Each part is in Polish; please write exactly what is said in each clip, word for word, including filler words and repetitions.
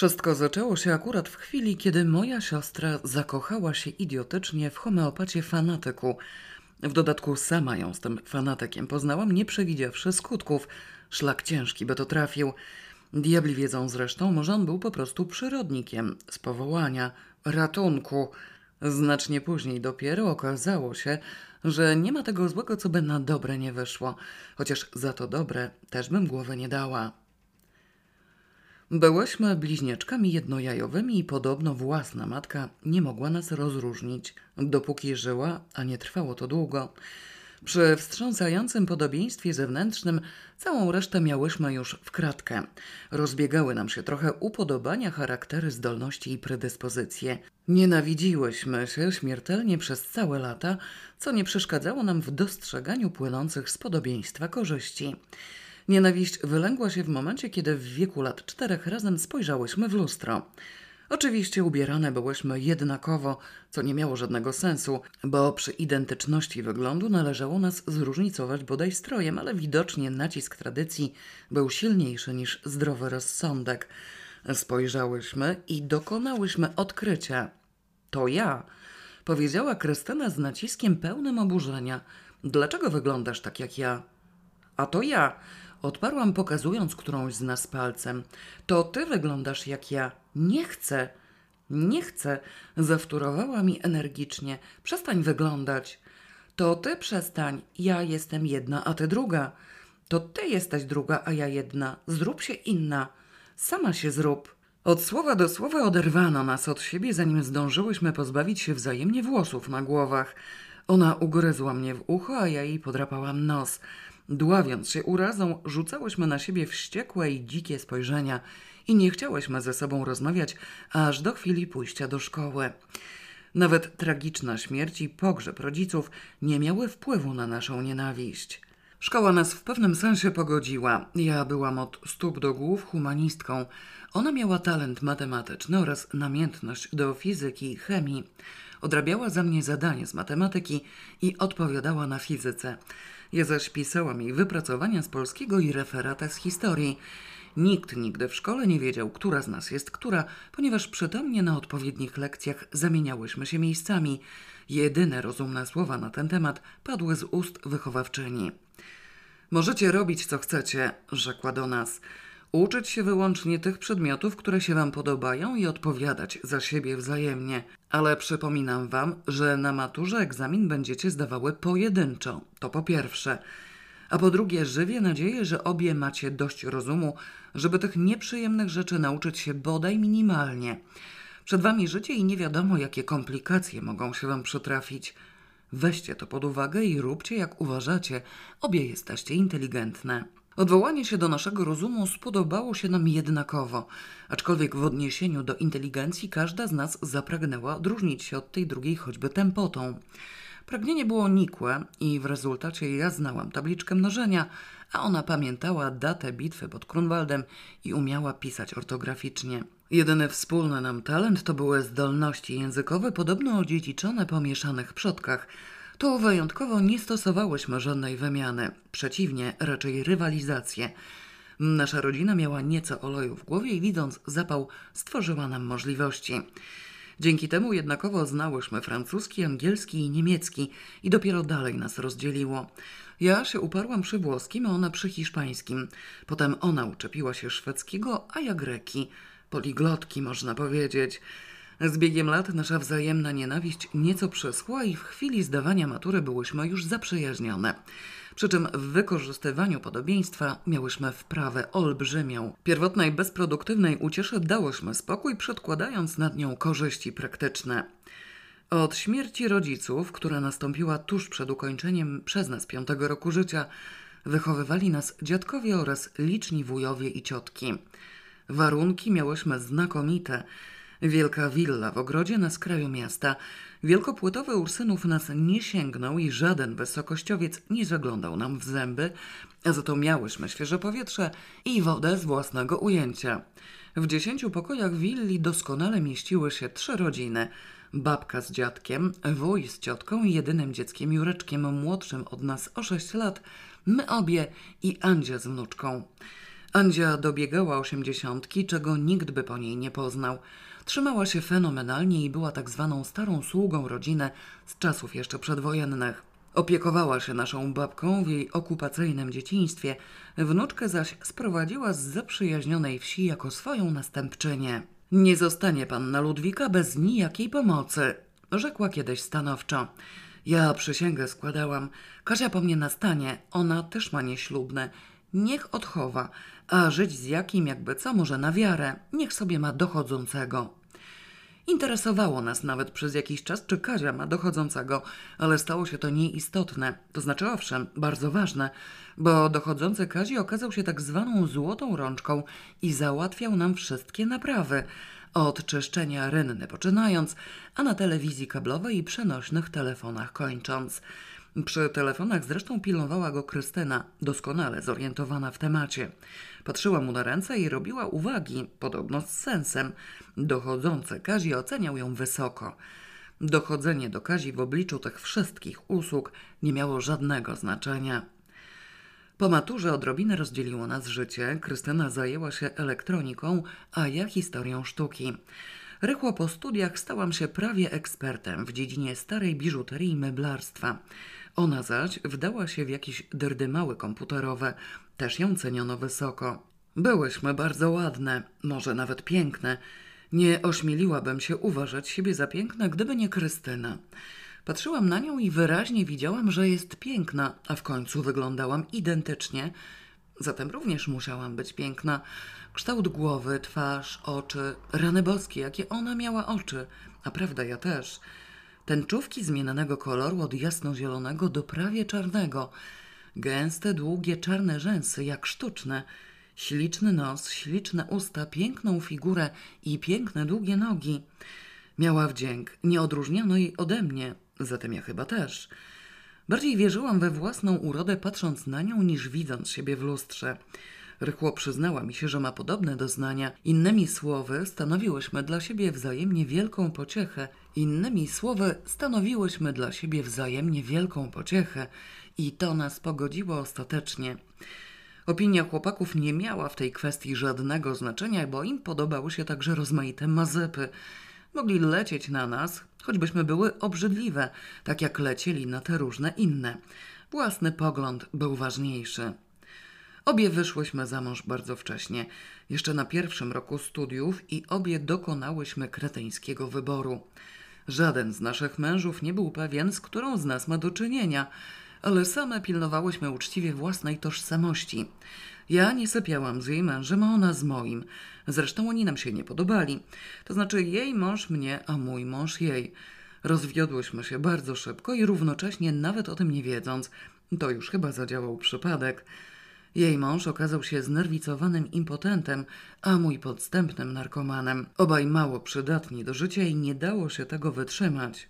Wszystko zaczęło się akurat w chwili, kiedy moja siostra zakochała się idiotycznie w homeopacie fanatyku. W dodatku sama ją z tym fanatykiem poznałam, nie przewidziawszy skutków. Szlak ciężki by to trafił. Diabli wiedzą zresztą, że on był po prostu przyrodnikiem, z powołania, ratunku. Znacznie później dopiero okazało się, że nie ma tego złego, co by na dobre nie wyszło. Chociaż za to dobre też bym głowy nie dała. Byłyśmy bliźniaczkami jednojajowymi i podobno własna matka nie mogła nas rozróżnić, dopóki żyła, a nie trwało to długo. Przy wstrząsającym podobieństwie zewnętrznym całą resztę miałyśmy już w kratkę. Rozbiegały nam się trochę upodobania, charaktery, zdolności i predyspozycje. Nienawidziłyśmy się śmiertelnie przez całe lata, co nie przeszkadzało nam w dostrzeganiu płynących z podobieństwa korzyści. Nienawiść wylęgła się w momencie, kiedy w wieku lat czterech razem spojrzałyśmy w lustro. Oczywiście ubierane byłyśmy jednakowo, co nie miało żadnego sensu, bo przy identyczności wyglądu należało nas zróżnicować bodaj strojem, ale widocznie nacisk tradycji był silniejszy niż zdrowy rozsądek. Spojrzałyśmy i dokonałyśmy odkrycia. To ja, powiedziała Krystyna z naciskiem pełnym oburzenia. Dlaczego wyglądasz tak jak ja? A to ja, odparłam, pokazując którąś z nas palcem. To ty wyglądasz jak ja. Nie chcę. Nie chcę, zawtórowała mi energicznie. Przestań wyglądać. To ty przestań. Ja jestem jedna, a ty druga. To ty jesteś druga, a ja jedna. Zrób się inna. Sama się zrób. Od słowa do słowa oderwano nas od siebie, zanim zdążyłyśmy pozbawić się wzajemnie włosów na głowach. Ona ugryzła mnie w ucho, a ja jej podrapałam nos. Dławiąc się urazą, rzucałyśmy na siebie wściekłe i dzikie spojrzenia i nie chciałyśmy ze sobą rozmawiać aż do chwili pójścia do szkoły. Nawet tragiczna śmierć i pogrzeb rodziców nie miały wpływu na naszą nienawiść. Szkoła nas w pewnym sensie pogodziła. Ja byłam od stóp do głów humanistką. Ona miała talent matematyczny oraz namiętność do fizyki i chemii. Odrabiała za mnie zadanie z matematyki i odpowiadała na fizyce. Ja zaś pisałam jej wypracowania z polskiego i referatę z historii. Nikt nigdy w szkole nie wiedział, która z nas jest która, ponieważ przytomnie na odpowiednich lekcjach zamieniałyśmy się miejscami. Jedyne rozumne słowa na ten temat padły z ust wychowawczyni. Możecie robić co chcecie, rzekła do nas. Uczyć się wyłącznie tych przedmiotów, które się wam podobają i odpowiadać za siebie wzajemnie. Ale przypominam wam, że na maturze egzamin będziecie zdawały pojedynczo. To po pierwsze. A po drugie, żywię nadzieję, że obie macie dość rozumu, żeby tych nieprzyjemnych rzeczy nauczyć się bodaj minimalnie. Przed wami życie i nie wiadomo, jakie komplikacje mogą się wam przytrafić. Weźcie to pod uwagę i róbcie, jak uważacie. Obie jesteście inteligentne. Odwołanie się do naszego rozumu spodobało się nam jednakowo, aczkolwiek w odniesieniu do inteligencji każda z nas zapragnęła odróżnić się od tej drugiej choćby tempotą. Pragnienie było nikłe i w rezultacie ja znałam tabliczkę mnożenia, a ona pamiętała datę bitwy pod Grunwaldem i umiała pisać ortograficznie. Jedyny wspólny nam talent to były zdolności językowe podobno odziedziczone po mieszanych przodkach. Tu wyjątkowo nie stosowałyśmy żadnej wymiany, przeciwnie, raczej rywalizację. Nasza rodzina miała nieco oleju w głowie i widząc zapał stworzyła nam możliwości. Dzięki temu jednakowo znałyśmy francuski, angielski i niemiecki i dopiero dalej nas rozdzieliło. Ja się uparłam przy włoskim, a ona przy hiszpańskim. Potem ona uczepiła się szwedzkiego, a ja greki. Poliglotki, można powiedzieć. Z biegiem lat nasza wzajemna nienawiść nieco przeschła i w chwili zdawania matury byłyśmy już zaprzyjaźnione. Przy czym w wykorzystywaniu podobieństwa miałyśmy wprawę olbrzymią. Pierwotnej bezproduktywnej ucieszy dałyśmy spokój, przedkładając nad nią korzyści praktyczne. Od śmierci rodziców, która nastąpiła tuż przed ukończeniem przez nas piątego roku życia, wychowywali nas dziadkowie oraz liczni wujowie i ciotki. Warunki miałyśmy znakomite. Wielka willa w ogrodzie na skraju miasta. Wielkopłytowy Ursynów nas nie sięgnął i żaden wysokościowiec nie zaglądał nam w zęby, a za to miałyśmy świeże powietrze i wodę z własnego ujęcia. W dziesięciu pokojach willi doskonale mieściły się trzy rodziny. Babka z dziadkiem, wuj z ciotką i jedynym dzieckiem Jureczkiem młodszym od nas o sześć lat, my obie i Andzia z wnuczką. Andzia dobiegała osiemdziesiątki, czego nikt by po niej nie poznał. Trzymała się fenomenalnie i była tak zwaną starą sługą rodziny z czasów jeszcze przedwojennych. Opiekowała się naszą babką w jej okupacyjnym dzieciństwie, wnuczkę zaś sprowadziła z zaprzyjaźnionej wsi jako swoją następczynię. Nie zostanie panna Ludwika bez nijakiej pomocy, rzekła kiedyś stanowczo. Ja przysięgę składałam, Kasia po mnie nastanie, ona też ma nieślubne. Niech odchowa, a żyć z jakim jakby co może na wiarę, niech sobie ma dochodzącego. Interesowało nas nawet przez jakiś czas, czy Kazia ma dochodzącego, ale stało się to nieistotne, to znaczy owszem, bardzo ważne, bo dochodzący Kazi okazał się tak zwaną złotą rączką i załatwiał nam wszystkie naprawy, od czyszczenia rynny poczynając, a na telewizji kablowej i przenośnych telefonach kończąc. Przy telefonach zresztą pilnowała go Krystyna, doskonale zorientowana w temacie. Patrzyła mu na ręce i robiła uwagi, podobno z sensem. Dochodzący Kazi oceniał ją wysoko. Dochodzenie do Kazi w obliczu tych wszystkich usług nie miało żadnego znaczenia. Po maturze odrobinę rozdzieliło nas życie. Krystyna zajęła się elektroniką, a ja historią sztuki. Rychło po studiach stałam się prawie ekspertem w dziedzinie starej biżuterii i meblarstwa. Ona zaś wdała się w jakieś dyrdymały komputerowe. Też ją ceniono wysoko. Byłyśmy bardzo ładne, może nawet piękne. Nie ośmieliłabym się uważać siebie za piękne, gdyby nie Krystyna. Patrzyłam na nią i wyraźnie widziałam, że jest piękna, a w końcu wyglądałam identycznie. Zatem również musiałam być piękna. Kształt głowy, twarz, oczy, rany boskie, jakie ona miała oczy. A prawda, ja też. Tęczówki zmienionego koloru od jasnozielonego do prawie czarnego. Gęste, długie, czarne rzęsy, jak sztuczne. Śliczny nos, śliczne usta, piękną figurę i piękne, długie nogi. Miała wdzięk, nie odróżniano jej ode mnie, zatem ja chyba też. Bardziej wierzyłam we własną urodę patrząc na nią, niż widząc siebie w lustrze. Rychło przyznała mi się, że ma podobne doznania. Innymi słowy, stanowiłyśmy dla siebie wzajemnie wielką pociechę. Innymi słowy, stanowiłyśmy dla siebie wzajemnie wielką pociechę. I to nas pogodziło ostatecznie. Opinia chłopaków nie miała w tej kwestii żadnego znaczenia, bo im podobały się także rozmaite mazepy. Mogli lecieć na nas, choćbyśmy były obrzydliwe, tak jak lecieli na te różne inne. Własny pogląd był ważniejszy. Obie wyszłyśmy za mąż bardzo wcześnie, jeszcze na pierwszym roku studiów i obie dokonałyśmy kretyńskiego wyboru. Żaden z naszych mężów nie był pewien, z którą z nas ma do czynienia, ale same pilnowałyśmy uczciwie własnej tożsamości. Ja nie sypiałam z jej mężem, a ona z moim. Zresztą oni nam się nie podobali. To znaczy jej mąż mnie, a mój mąż jej. Rozwiodłyśmy się bardzo szybko i równocześnie, nawet o tym nie wiedząc, to już chyba zadziałał przypadek. Jej mąż okazał się znerwicowanym impotentem, a mój podstępnym narkomanem. Obaj mało przydatni do życia i nie dało się tego wytrzymać.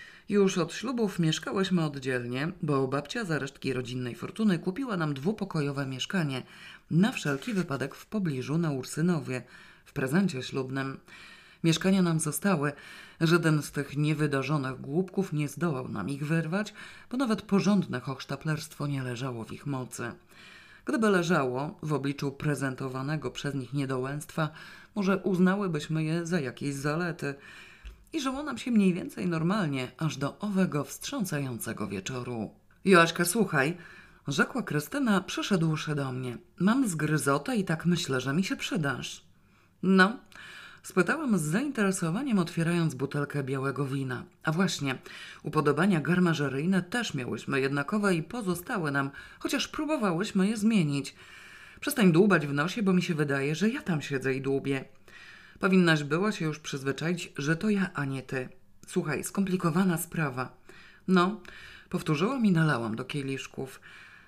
Już od ślubów mieszkałyśmy oddzielnie, bo babcia za resztki rodzinnej fortuny kupiła nam dwupokojowe mieszkanie na wszelki wypadek w pobliżu na Ursynowie, w prezencie ślubnym. Mieszkania nam zostały. Żaden z tych niewydarzonych głupków nie zdołał nam ich wyrwać, bo nawet porządne hochsztaplerstwo nie leżało w ich mocy. Gdyby leżało, w obliczu prezentowanego przez nich niedołęstwa, może uznałybyśmy je za jakieś zalety. I żyło nam się mniej więcej normalnie, aż do owego wstrząsającego wieczoru. Joaśka, słuchaj, rzekła Krystyna, przyszedłszy do mnie. Mam zgryzotę i tak myślę, że mi się przydasz. No, spytałam z zainteresowaniem, otwierając butelkę białego wina. A właśnie, upodobania garmażeryjne też miałyśmy jednakowe i pozostały nam, chociaż próbowałyśmy je zmienić. Przestań dłubać w nosie, bo mi się wydaje, że ja tam siedzę i dłubię. Powinnaś była się już przyzwyczaić, że to ja, a nie ty. Słuchaj, skomplikowana sprawa. No, powtórzyłam i nalałam do kieliszków.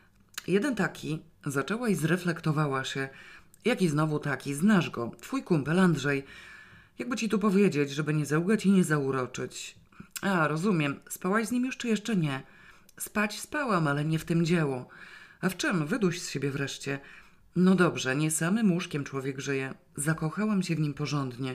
Jeden taki, zaczęła i zreflektowała się. Jaki znowu taki? Znasz go, twój kumpel Andrzej. Jakby ci tu powiedzieć, żeby nie załgać i nie zauroczyć. A, rozumiem. Spałaś z nim już czy jeszcze nie? Spać spałam, ale nie w tym dzieło. A w czym? Wyduś z siebie wreszcie. No dobrze, nie samym łóżkiem człowiek żyje. Zakochałam się w nim porządnie.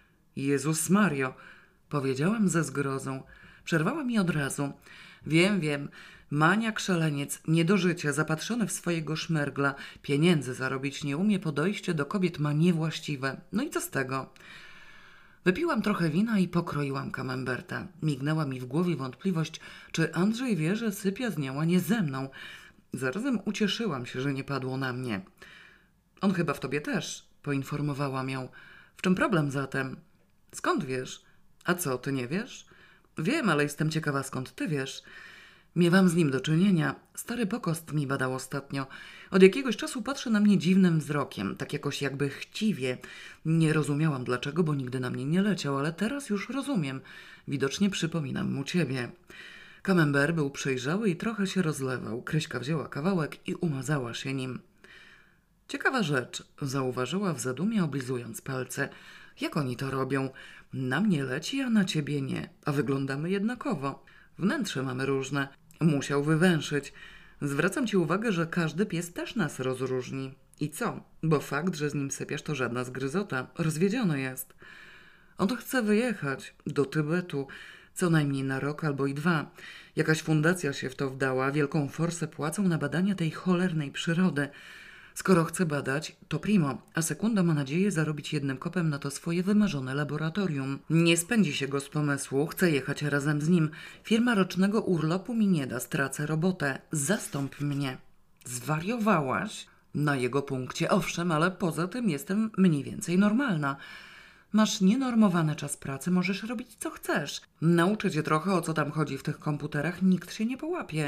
Jezus Mario, powiedziałam ze zgrozą. Przerwała mi od razu. Wiem, wiem, Maniak szaleniec, nie do życia, zapatrzony w swojego szmergla, pieniędzy zarobić nie umie, podejście do kobiet ma niewłaściwe. No i co z tego? Wypiłam trochę wina i pokroiłam kamemberta. Mignęła mi w głowie wątpliwość, czy Andrzej wie, że sypia z nią, a nie ze mną. Zarazem ucieszyłam się, że nie padło na mnie. On chyba w tobie też, poinformowałam ją. W czym problem zatem? Skąd wiesz? A co, ty nie wiesz? Wiem, ale jestem ciekawa, skąd ty wiesz. Miewam z nim do czynienia. Stary pokost mi badał ostatnio. Od jakiegoś czasu patrzy na mnie dziwnym wzrokiem, tak jakoś jakby chciwie. Nie rozumiałam dlaczego, bo nigdy na mnie nie leciał, ale teraz już rozumiem. Widocznie przypominam mu ciebie. Camembert był przejrzały i trochę się rozlewał. Kryśka wzięła kawałek i umazała się nim. Ciekawa rzecz, zauważyła w zadumie, oblizując palce. Jak oni to robią? Na mnie leci, a na ciebie nie. A wyglądamy jednakowo. Wnętrze mamy różne. Musiał wywęszyć. Zwracam ci uwagę, że każdy pies też nas rozróżni. I co? Bo fakt, że z nim sypiasz, to żadna zgryzota. Rozwiedziony jest. On to chce wyjechać do Tybetu. Co najmniej na rok albo i dwa. Jakaś fundacja się w to wdała. Wielką forsę płacą na badania tej cholernej przyrody. Skoro chce badać, to primo, a sekunda ma nadzieję zarobić jednym kopem na to swoje wymarzone laboratorium. Nie spędzi się go z pomysłu, chce jechać razem z nim. Firma rocznego urlopu mi nie da, stracę robotę. Zastąp mnie. Zwariowałaś? Na jego punkcie owszem, ale poza tym jestem mniej więcej normalna. Masz nienormowany czas pracy, możesz robić co chcesz. Nauczę cię trochę, o co tam chodzi w tych komputerach, nikt się nie połapie.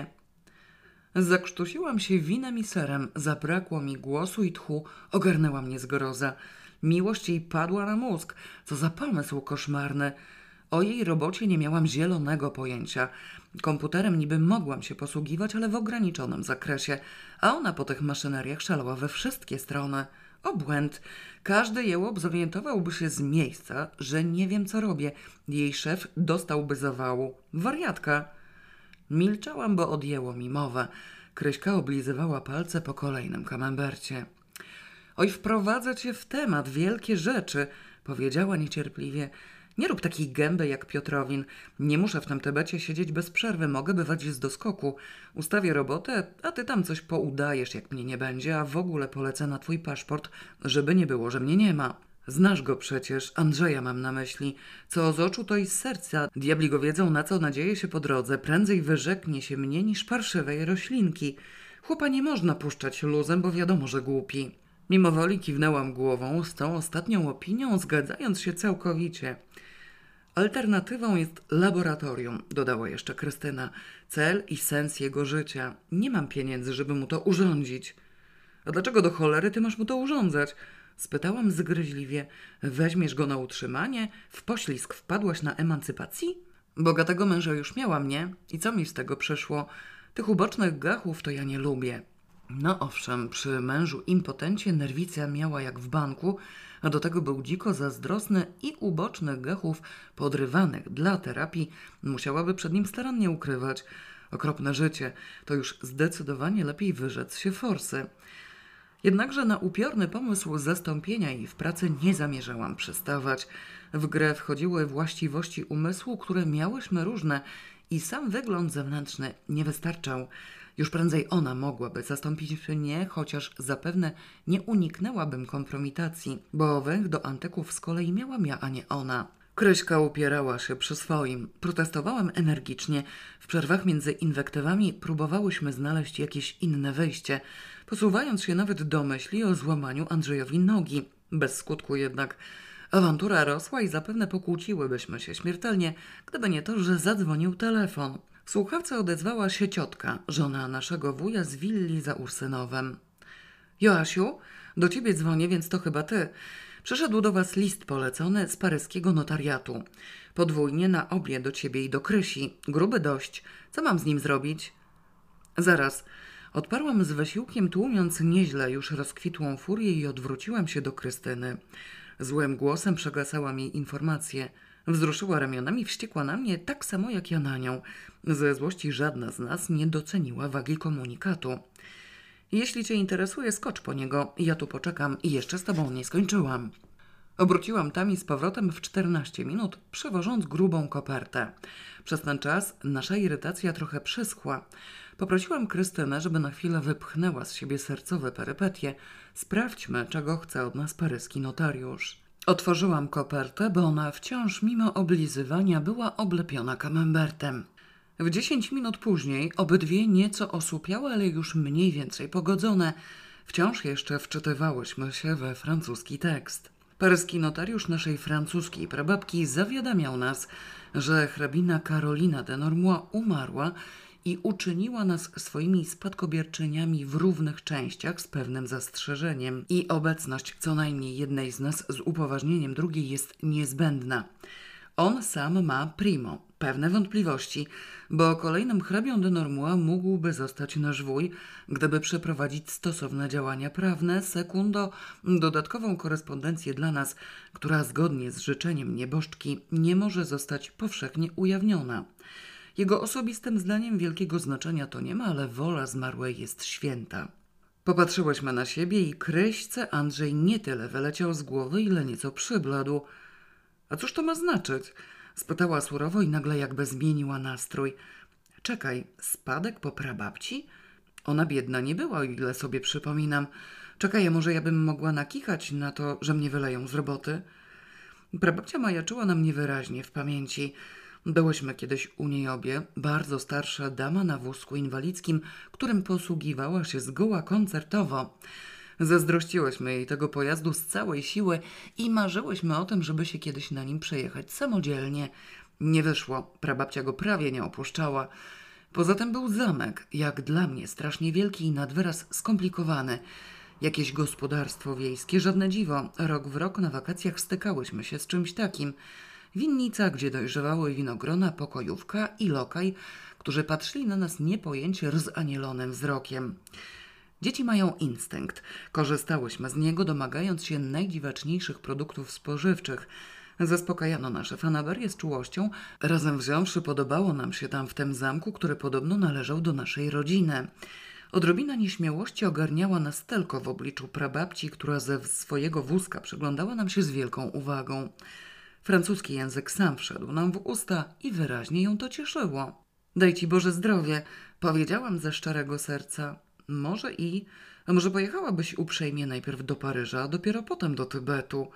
Zakrztusiłam się winem i serem, zabrakło mi głosu i tchu, ogarnęła mnie zgroza. Miłość jej padła na mózg, co za pomysł koszmarny. O jej robocie nie miałam zielonego pojęcia. Komputerem niby mogłam się posługiwać, ale w ograniczonym zakresie, a ona po tych maszyneriach szalała we wszystkie strony. Obłęd. Każdy jełop zorientowałby się z miejsca, że nie wiem co robię. Jej szef dostałby zawału. Wariatka. Milczałam, bo odjęło mi mowę. Kryśka oblizywała palce po kolejnym kamembercie. Oj, wprowadzę cię w temat, wielkie rzeczy, powiedziała niecierpliwie. Nie rób takiej gęby jak Piotrowin. Nie muszę w tym Tybecie siedzieć bez przerwy, mogę bywać z doskoku. Ustawię robotę, a ty tam coś poudajesz, jak mnie nie będzie, a w ogóle polecę na twój paszport, żeby nie było, że mnie nie ma. Znasz go przecież, Andrzeja mam na myśli. Co z oczu, to i z serca. Diabli go wiedzą, na co nadzieje się po drodze. Prędzej wyrzeknie się mnie niż parszywej roślinki. Chłopa nie można puszczać luzem, bo wiadomo, że głupi. Mimo woli kiwnęłam głową z tą ostatnią opinią, zgadzając się całkowicie. Alternatywą jest laboratorium, dodała jeszcze Krystyna. Cel i sens jego życia. Nie mam pieniędzy, żeby mu to urządzić. A dlaczego do cholery ty masz mu to urządzać? Spytałam zgryźliwie. Weźmiesz go na utrzymanie? W poślizg wpadłaś na emancypacji? Bogatego męża już miałam, nie? I co mi z tego przyszło? Tych ubocznych gachów to ja nie lubię. No owszem, przy mężu impotencie nerwicja miała jak w banku, a do tego był dziko zazdrosny i ubocznych gachów podrywanych dla terapii musiałaby przed nim starannie ukrywać. Okropne życie, to już zdecydowanie lepiej wyrzec się forsy. Jednakże na upiorny pomysł zastąpienia jej w pracy nie zamierzałam przystawać. W grę wchodziły właściwości umysłu, które miałyśmy różne i sam wygląd zewnętrzny nie wystarczał. Już prędzej ona mogłaby zastąpić mnie, chociaż zapewne nie uniknęłabym kompromitacji, bo węch do antyków z kolei miałam ja, a nie ona. Kryśka upierała się przy swoim. Protestowałam energicznie. W przerwach między inwektywami próbowałyśmy znaleźć jakieś inne wyjście, posuwając się nawet do myśli o złamaniu Andrzejowi nogi. Bez skutku jednak. Awantura rosła i zapewne pokłóciłybyśmy się śmiertelnie, gdyby nie to, że zadzwonił telefon. W słuchawce odezwała się ciotka, żona naszego wuja z willi za Ursynowem. Joasiu, do ciebie dzwonię, więc to chyba ty. Przyszedł do was list polecony z paryskiego notariatu. Podwójnie na obie do ciebie i do Krysi. Gruby dość. Co mam z nim zrobić? Zaraz. Odparłam z wysiłkiem, tłumiąc nieźle już rozkwitłą furię i odwróciłam się do Krystyny. Złym głosem przegasałam jej informację. Wzruszyła ramionami, wściekła na mnie tak samo jak ja na nią. Ze złości żadna z nas nie doceniła wagi komunikatu. Jeśli cię interesuje, skocz po niego. Ja tu poczekam i jeszcze z tobą nie skończyłam. Obróciłam tam i z powrotem w czternaście minut, przewożąc grubą kopertę. Przez ten czas nasza irytacja trochę przyschła. Poprosiłam Krystynę, żeby na chwilę wypchnęła z siebie sercowe perypetie. Sprawdźmy, czego chce od nas paryski notariusz. Otworzyłam kopertę, bo ona wciąż mimo oblizywania była oblepiona kamembertem. W dziesięć minut później obydwie nieco osłupiałe, ale już mniej więcej pogodzone, wciąż jeszcze wczytywałyśmy się we francuski tekst. Paryski notariusz naszej francuskiej prababki zawiadamiał nas, że hrabina Karolina de Normois umarła i uczyniła nas swoimi spadkobierczyniami w równych częściach z pewnym zastrzeżeniem i obecność co najmniej jednej z nas z upoważnieniem drugiej jest niezbędna. On sam ma primo pewne wątpliwości, bo kolejnym hrabią de Normois mógłby zostać nasz wuj, gdyby przeprowadzić stosowne działania prawne, sekundo dodatkową korespondencję dla nas, która zgodnie z życzeniem nieboszczki nie może zostać powszechnie ujawniona. Jego osobistym zdaniem wielkiego znaczenia to nie ma, ale wola zmarłej jest święta. Popatrzyłyśmy na siebie i Kryśce Andrzej nie tyle wyleciał z głowy, ile nieco przybladł. A cóż to ma znaczyć? Spytała surowo i nagle jakby zmieniła nastrój. Czekaj, spadek po prababci? Ona biedna nie była, o ile sobie przypominam. Czekaj, może ja bym mogła nakichać na to, że mnie wyleją z roboty? Prababcia majaczyła nam niewyraźnie w pamięci. Byłyśmy kiedyś u niej obie, bardzo starsza dama na wózku inwalidzkim, którym posługiwała się zgoła koncertowo. Zazdrościłyśmy jej tego pojazdu z całej siły i marzyłyśmy o tym, żeby się kiedyś na nim przejechać samodzielnie. Nie wyszło, prababcia go prawie nie opuszczała. Poza tym był zamek, jak dla mnie strasznie wielki i nad wyraz skomplikowany. Jakieś gospodarstwo wiejskie, żadne dziwo. Rok w rok na wakacjach stykałyśmy się z czymś takim. Winnica, gdzie dojrzewały winogrona, pokojówka i lokaj, którzy patrzyli na nas niepojęcie rozanielonym wzrokiem. Dzieci mają instynkt. Korzystałyśmy z niego, domagając się najdziwaczniejszych produktów spożywczych. Zaspokajano nasze fanaberie z czułością. Razem wziąwszy podobało nam się tam w tym zamku, który podobno należał do naszej rodziny. Odrobina nieśmiałości ogarniała nas tylko w obliczu prababci, która ze swojego wózka przyglądała nam się z wielką uwagą. Francuski język sam wszedł nam w usta i wyraźnie ją to cieszyło. Daj ci Boże zdrowie, powiedziałam ze szczerego serca. Może i... A może pojechałabyś uprzejmie najpierw do Paryża, a dopiero potem do Tybetu.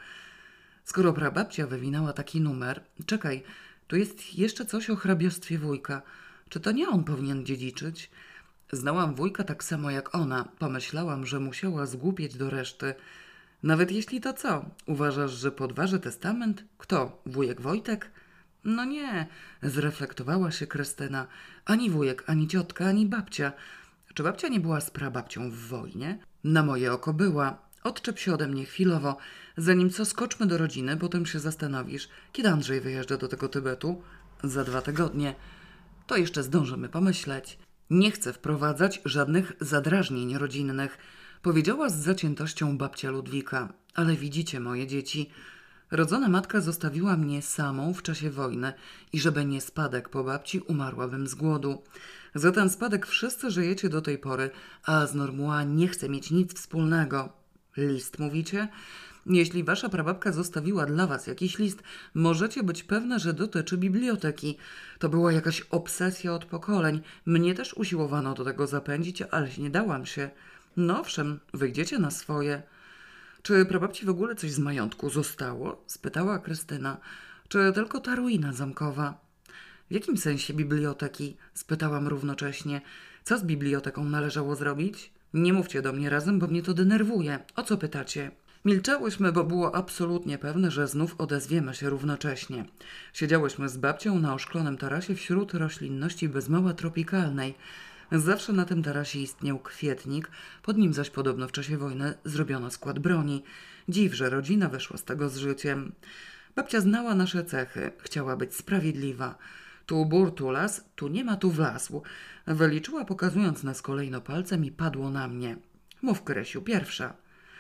Skoro prababcia wywinęła taki numer... Czekaj, tu jest jeszcze coś o hrabiostwie wujka. Czy to nie on powinien dziedziczyć? Znałam wujka tak samo jak ona. Pomyślałam, że musiała zgłupieć do reszty. Nawet jeśli to co? Uważasz, że podważy testament? Kto? Wujek Wojtek? No nie, zreflektowała się Krystyna. Ani wujek, ani ciotka, ani babcia. Czy babcia nie była z prababcią w wojnie? Na moje oko była. Odczep się ode mnie chwilowo. Zanim co, skoczmy do rodziny, potem się zastanowisz, kiedy Andrzej wyjeżdża do tego Tybetu? Za dwa tygodnie. To jeszcze zdążymy pomyśleć. Nie chcę wprowadzać żadnych zadrażnień rodzinnych, powiedziała z zaciętością babcia Ludwika. Ale widzicie, moje dzieci, rodzona matka zostawiła mnie samą w czasie wojny i żeby nie spadek po babci, umarłabym z głodu. Za ten spadek wszyscy żyjecie do tej pory, a z Normois nie chce mieć nic wspólnego. List, mówicie? Jeśli wasza prababka zostawiła dla was jakiś list, możecie być pewne, że dotyczy biblioteki. To była jakaś obsesja od pokoleń. Mnie też usiłowano do tego zapędzić, ale nie dałam się. No owszem, wyjdziecie na swoje. Czy prababci w ogóle coś z majątku zostało? Spytała Krystyna. Czy tylko ta ruina zamkowa? W jakim sensie biblioteki? Spytałam równocześnie. Co z biblioteką należało zrobić? Nie mówcie do mnie razem, bo mnie to denerwuje. O co pytacie? Milczałyśmy, bo było absolutnie pewne, że znów odezwiemy się równocześnie. Siedziałyśmy z babcią na oszklonym tarasie wśród roślinności bez mała tropikalnej. Zawsze na tym tarasie istniał kwietnik, pod nim zaś podobno w czasie wojny zrobiono skład broni. Dziw, że rodzina wyszła z tego z życiem. Babcia znała nasze cechy, chciała być sprawiedliwa. Tu bór, tu las, tu nie ma, tu wlazł. Wyliczyła, pokazując nas kolejno palcem i padło na mnie. Mów, Krysiu, pierwsza.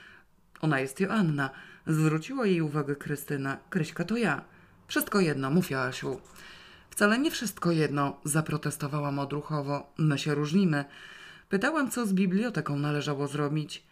Ona jest Joanna. Zwróciła jej uwagę Krystyna. Kryśka to ja. Wszystko jedno, mów, Joasiu. Wcale nie wszystko jedno, zaprotestowałam odruchowo. My się różnimy. Pytałam, co z biblioteką należało zrobić.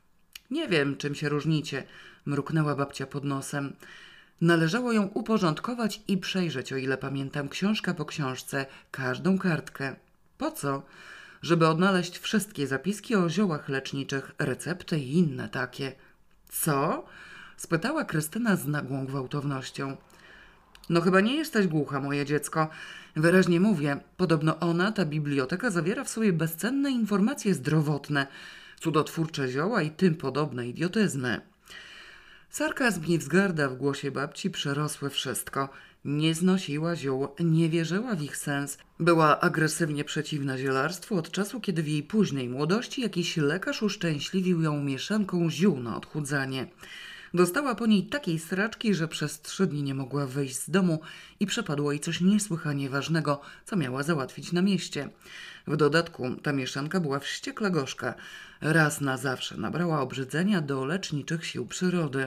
Nie wiem, czym się różnicie, mruknęła babcia pod nosem. Należało ją uporządkować i przejrzeć, o ile pamiętam, książka po książce, każdą kartkę. Po co? żeby odnaleźć wszystkie zapiski o ziołach leczniczych, recepty i inne takie. Co? Spytała Krystyna z nagłą gwałtownością. No chyba nie jesteś głucha, moje dziecko. Wyraźnie mówię, podobno ona, ta biblioteka, zawiera w sobie bezcenne informacje zdrowotne, cudotwórcze zioła i tym podobne idiotyzmy. Sarkazm i wzgarda w głosie babci przerosły wszystko. Nie znosiła ziół, nie wierzyła w ich sens. Była agresywnie przeciwna zielarstwu od czasu, kiedy w jej późnej młodości jakiś lekarz uszczęśliwił ją mieszanką ziół na odchudzanie. Dostała po niej takiej straczki, że przez trzy dni nie mogła wyjść z domu i przepadło jej coś niesłychanie ważnego, co miała załatwić na mieście. W dodatku ta mieszanka była wściekle gorzka. Raz na zawsze nabrała obrzydzenia do leczniczych sił przyrody.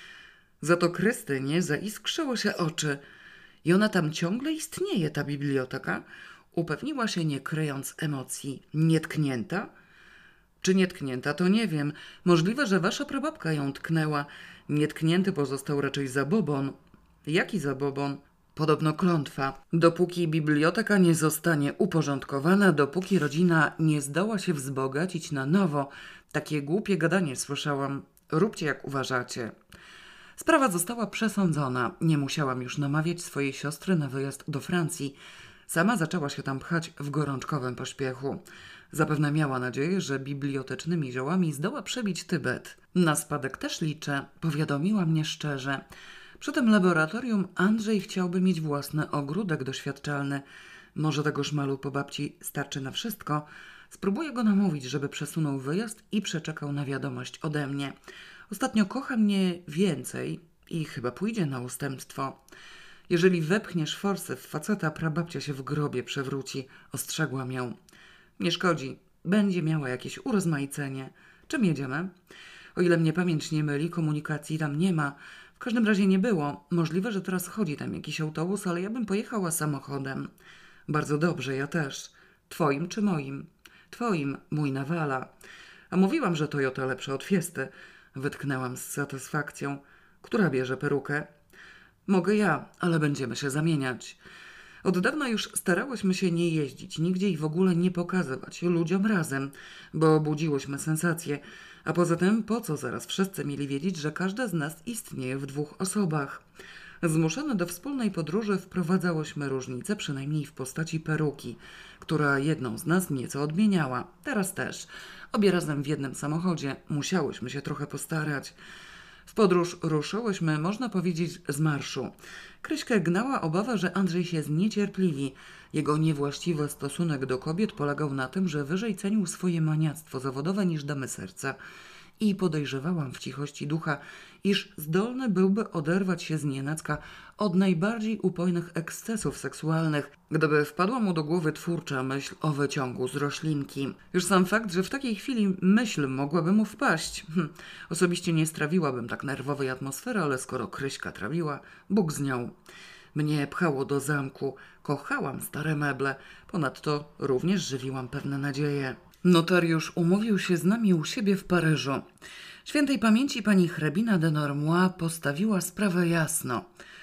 Za to Krystynie zaiskrzyły się oczy. I ona tam ciągle istnieje, ta biblioteka? Upewniła się, nie kryjąc emocji. Nietknięta? Czy nietknięta, to nie wiem. Możliwe, że wasza prababka ją tknęła. Nietknięty pozostał raczej zabobon. Jaki zabobon? Podobno klątwa. Dopóki biblioteka nie zostanie uporządkowana, dopóki rodzina nie zdoła się wzbogacić na nowo. Takie głupie gadanie słyszałam. Róbcie jak uważacie. Sprawa została przesądzona. Nie musiałam już namawiać swojej siostry na wyjazd do Francji. Sama zaczęła się tam pchać w gorączkowym pośpiechu. Zapewne miała nadzieję, że bibliotecznymi ziołami zdoła przebić Tybet. Na spadek też liczę, powiadomiła mnie szczerze. Przy tym laboratorium Andrzej chciałby mieć własny ogródek doświadczalny. Może tego szmalu po babci starczy na wszystko. Spróbuję go namówić, żeby przesunął wyjazd i przeczekał na wiadomość ode mnie. Ostatnio kocha mnie więcej i chyba pójdzie na ustępstwo. Jeżeli wepchniesz forsy w faceta, prababcia się w grobie przewróci, ostrzegłam ją. Nie szkodzi, będzie miała jakieś urozmaicenie. Czym jedziemy? O ile mnie pamięć nie myli, komunikacji tam nie ma. W każdym razie nie było. Możliwe, że teraz chodzi tam jakiś autobus, ale ja bym pojechała samochodem. Bardzo dobrze, ja też. Twoim czy moim? Twoim, mój nawala. A mówiłam, że Toyota lepsza od Fiesty. Wytknęłam z satysfakcją. Która bierze perukę? Mogę ja, ale będziemy się zamieniać. Od dawna już starałyśmy się nie jeździć nigdzie i w ogóle nie pokazywać ludziom razem, bo budziłyśmy sensację. A poza tym, po co zaraz wszyscy mieli wiedzieć, że każda z nas istnieje w dwóch osobach? Zmuszone do wspólnej podróży wprowadzałyśmy różnicę, przynajmniej w postaci peruki, która jedną z nas nieco odmieniała. Teraz też. Obie razem w jednym samochodzie. Musiałyśmy się trochę postarać. W podróż ruszyłyśmy, można powiedzieć, z marszu. Kryśkę gnała obawa, że Andrzej się zniecierpliwi. Jego niewłaściwy stosunek do kobiet polegał na tym, że wyżej cenił swoje maniactwo zawodowe niż damy serca. I podejrzewałam w cichości ducha, iż zdolny byłby oderwać się znienacka od najbardziej upojnych ekscesów seksualnych, gdyby wpadła mu do głowy twórcza myśl o wyciągu z roślinki. Już sam fakt, że w takiej chwili myśl mogłaby mu wpaść. Hm. Osobiście nie strawiłabym tak nerwowej atmosfery, ale skoro Kryśka trawiła, Bóg z nią. Mnie pchało do zamku, kochałam stare meble, ponadto również żywiłam pewne nadzieje. Notariusz umówił się z nami u siebie w Paryżu. Świętej pamięci pani hrabina de Normois postawiła sprawę jasno.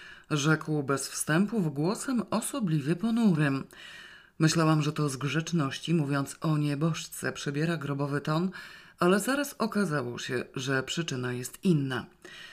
Rzekł bez wstępów głosem osobliwie ponurym. Myślałam, że to z grzeczności, mówiąc o nieboszce, przybiera grobowy ton, ale zaraz okazało się, że przyczyna jest inna.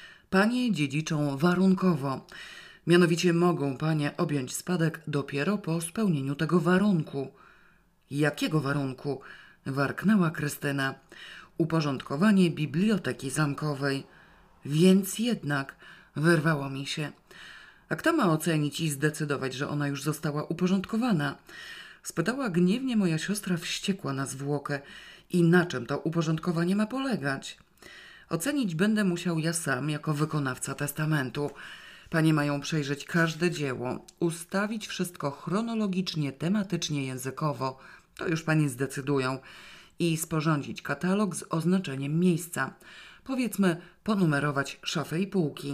Panie dziedziczą warunkowo. Mianowicie mogą panie objąć spadek dopiero po spełnieniu tego warunku. Jakiego warunku? Warknęła Krystyna. Uporządkowanie biblioteki zamkowej. Więc jednak, wyrwało mi się. A kto ma ocenić i zdecydować, że ona już została uporządkowana? Spytała gniewnie moja siostra wściekła na zwłokę. I na czym to uporządkowanie ma polegać? Ocenić będę musiał ja sam, jako wykonawca testamentu. Panie mają przejrzeć każde dzieło, ustawić wszystko chronologicznie, tematycznie, językowo. To już panie zdecydują. I sporządzić katalog z oznaczeniem miejsca. Powiedzmy, ponumerować szafy i półki.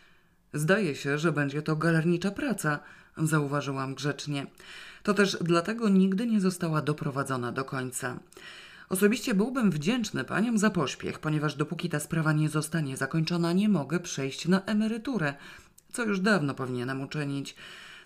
Zdaje się, że będzie to galernicza praca, zauważyłam grzecznie. To też dlatego nigdy nie została doprowadzona do końca. Osobiście byłbym wdzięczny paniom za pośpiech, ponieważ dopóki ta sprawa nie zostanie zakończona, nie mogę przejść na emeryturę, co już dawno powinienem uczynić.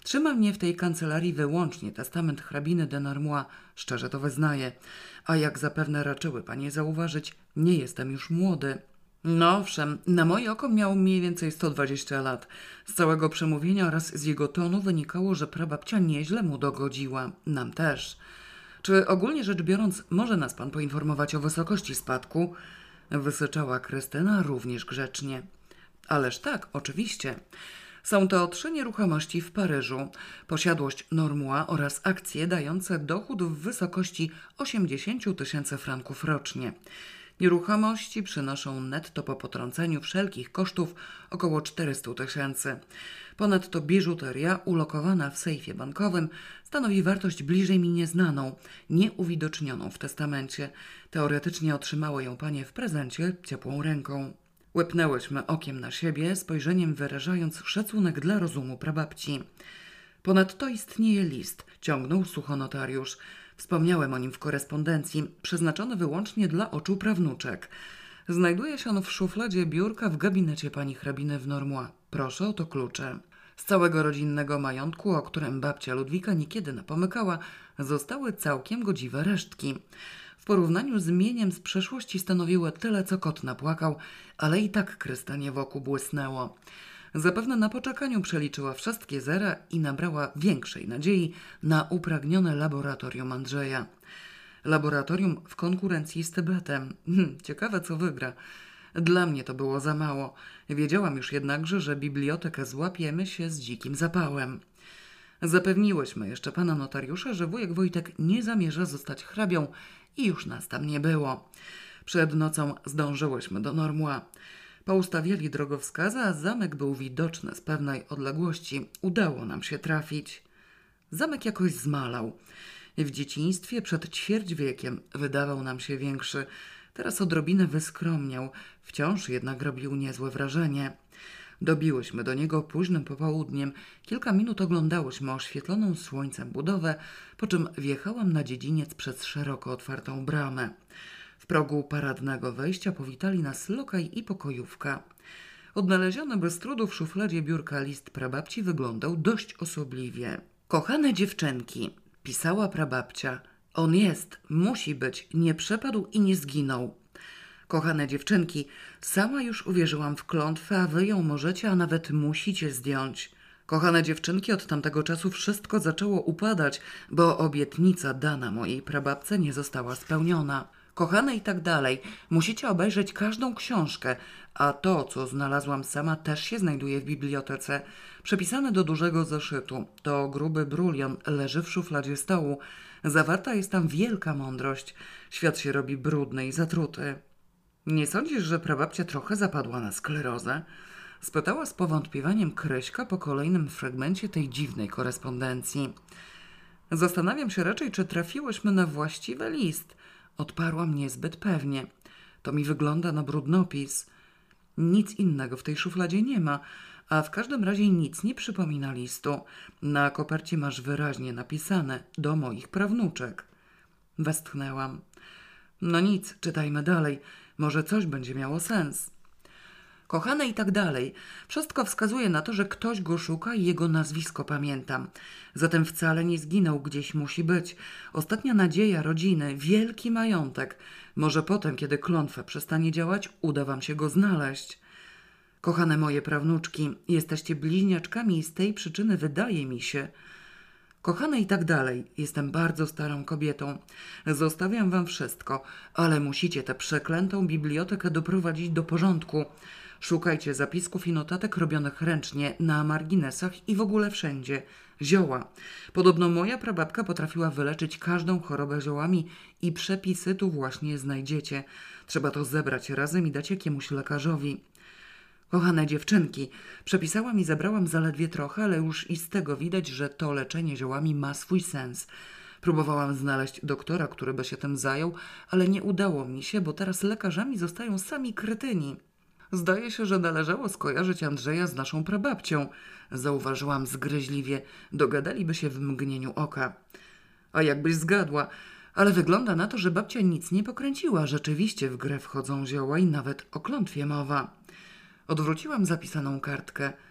Trzyma mnie w tej kancelarii wyłącznie testament hrabiny de Normois, szczerze to wyznaję. A jak zapewne raczyły panie zauważyć, nie jestem już młody. No owszem, na moje oko miał mniej więcej sto dwadzieścia lat. Z całego przemówienia oraz z jego tonu wynikało, że prababcia nieźle mu dogodziła. Nam też. Czy ogólnie rzecz biorąc, może nas pan poinformować o wysokości spadku? Wysyczała Krystyna również grzecznie. Ależ tak, oczywiście. Są to trzy nieruchomości w Paryżu, posiadłość Normois oraz akcje dające dochód w wysokości osiemdziesiąt tysięcy franków rocznie. Nieruchomości przynoszą netto po potrąceniu wszelkich kosztów około czterysta tysięcy. Ponadto biżuteria ulokowana w sejfie bankowym stanowi wartość bliżej mi nieznaną, nieuwidocznioną w testamencie. Teoretycznie otrzymały ją panie w prezencie ciepłą ręką. Łepnęłyśmy okiem na siebie, spojrzeniem wyrażając szacunek dla rozumu prababci. Ponadto istnieje list, ciągnął sucho notariusz. Wspomniałem o nim w korespondencji, przeznaczony wyłącznie dla oczu prawnuczek. Znajduje się on w szufladzie biurka w gabinecie pani hrabiny w Normois. Proszę o to klucze. Z całego rodzinnego majątku, o którym babcia Ludwika niekiedy napomykała, zostały całkiem godziwe resztki. W porównaniu z mieniem z przeszłości stanowiły tyle, co kot napłakał, ale i tak krystanie wokół błysnęło. Zapewne na poczekaniu przeliczyła wszystkie zera i nabrała większej nadziei na upragnione laboratorium Andrzeja. Laboratorium w konkurencji z Tybetem. Hm, ciekawe, co wygra. Dla mnie to było za mało. Wiedziałam już jednakże, że bibliotekę złapiemy się z dzikim zapałem. Zapewniłyśmy jeszcze pana notariusza, że wujek Wojtek nie zamierza zostać hrabią i już nas tam nie było. Przed nocą zdążyłyśmy do Normois. Poustawiali drogowskazy, a zamek był widoczny z pewnej odległości. Udało nam się trafić. Zamek jakoś zmalał. W dzieciństwie przed ćwierć wiekiem wydawał nam się większy. Teraz odrobinę wyskromniał. Wciąż jednak robił niezłe wrażenie. Dobiłyśmy do niego późnym popołudniem. Kilka minut oglądałyśmy oświetloną słońcem budowę, po czym wjechałam na dziedziniec przez szeroko otwartą bramę. W progu paradnego wejścia powitali nas lokaj i pokojówka. Odnaleziony bez trudu w szufladzie biurka list prababci wyglądał dość osobliwie. Kochane dziewczynki, pisała prababcia, on jest, musi być, nie przepadł i nie zginął. Kochane dziewczynki, sama już uwierzyłam w klątwę, a wy ją możecie, a nawet musicie zdjąć. Kochane dziewczynki, od tamtego czasu wszystko zaczęło upadać, bo obietnica dana mojej prababce nie została spełniona. Kochane i tak dalej, musicie obejrzeć każdą książkę, a to, co znalazłam sama, też się znajduje w bibliotece. Przepisane do dużego zeszytu. To gruby brulion, leży w szufladzie stołu. Zawarta jest tam wielka mądrość. Świat się robi brudny i zatruty. Nie sądzisz, że prababcia trochę zapadła na sklerozę? Spytała z powątpiewaniem Kryśka po kolejnym fragmencie tej dziwnej korespondencji. Zastanawiam się raczej, czy trafiłyśmy na właściwy list. Odparłam niezbyt pewnie. To mi wygląda na brudnopis. Nic innego w tej szufladzie nie ma, a w każdym razie nic nie przypomina listu. Na kopercie masz wyraźnie napisane do moich prawnuczek. Westchnęłam. No nic, czytajmy dalej. Może coś będzie miało sens. Kochane i tak dalej. Wszystko wskazuje na to, że ktoś go szuka i jego nazwisko pamiętam. Zatem wcale nie zginął, gdzieś musi być. Ostatnia nadzieja rodziny, wielki majątek. Może potem, kiedy klątwa przestanie działać, uda wam się go znaleźć. Kochane moje prawnuczki, jesteście bliźniaczkami i z tej przyczyny wydaje mi się... Kochane i tak dalej, jestem bardzo starą kobietą. Zostawiam wam wszystko, ale musicie tę przeklętą bibliotekę doprowadzić do porządku. Szukajcie zapisków i notatek robionych ręcznie, na marginesach i w ogóle wszędzie. Zioła. Podobno moja prababka potrafiła wyleczyć każdą chorobę ziołami i przepisy tu właśnie znajdziecie. Trzeba to zebrać razem i dać jakiemuś lekarzowi. Kochane dziewczynki, przepisałam i zebrałam zaledwie trochę, ale już i z tego widać, że to leczenie ziołami ma swój sens. Próbowałam znaleźć doktora, który by się tym zajął, ale nie udało mi się, bo teraz lekarzami zostają sami kretyni. Zdaje się, że należało skojarzyć Andrzeja z naszą prababcią. Zauważyłam zgryźliwie. Dogadaliby się w mgnieniu oka. A jakbyś zgadła, ale wygląda na to, że babcia nic nie pokręciła. Rzeczywiście w grę wchodzą zioła i nawet o klątwie mowa. Odwróciłam zapisaną kartkę.